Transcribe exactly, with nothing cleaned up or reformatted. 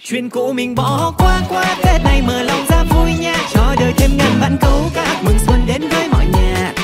Chuyện cũ mình bỏ qua qua, Tết này mở lòng ra vui nha, cho đời thêm ngàn vạn câu ca mừng xuân đến với mọi nhà.